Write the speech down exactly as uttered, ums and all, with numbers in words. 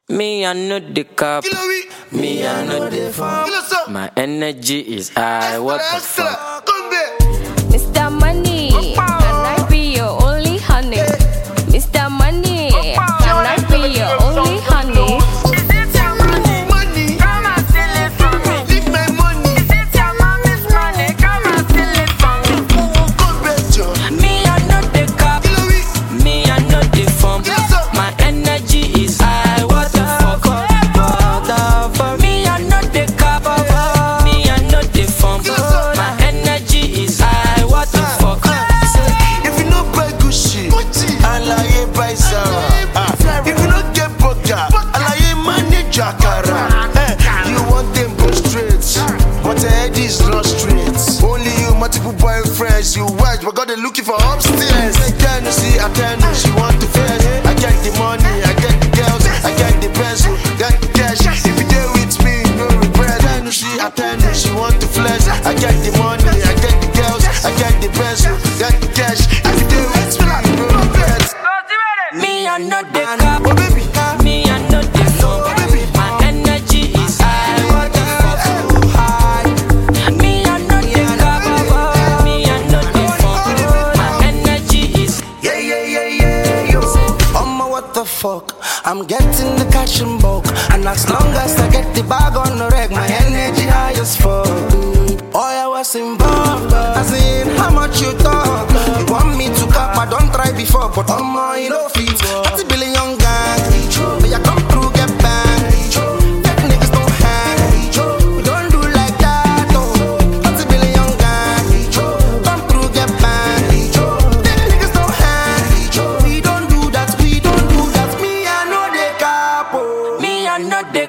Me, I know the cup. Me, I know the fun. My energy is high. What the fuck? Mister Money, can I be your only honey? Mister Money, can I be your only honey? You want them go straight, but the head is not straight. Only you, multiple boyfriends, you watch, but God they looking for upstairs. I can't see, I can't know, she want to fast. I get the money, I get the girls, I get the pencil, got the cash. If you there with me, no regret. I know she, I can't know, she want to flex. I get the money, I get the girls, I get the pencil, got the cash. If you there with me, no regret. Me, I know the cup. Oh, baby. Me, I know the phone. My energy is high. What the fuck? High. Me, I know the cup. Me, I know the phone. My energy is yeah, yeah, yeah, yeah, yo. Mama, what the fuck? I'm getting the cash in bulk, and as long as I get the bag on the reg, my energy high as fuck. Oh, I was involved, as in how much you talk. You want me to cap? I don't try before, but I'm more, you know, feet. thirty billion gang, but you come through, get bang. Fake niggas don't hang. We don't do like that, oh. thirty billion gang, come through, get bang. Fake niggas don't hang. We don't do that, we don't do that. Me, I know the capo. me, I know the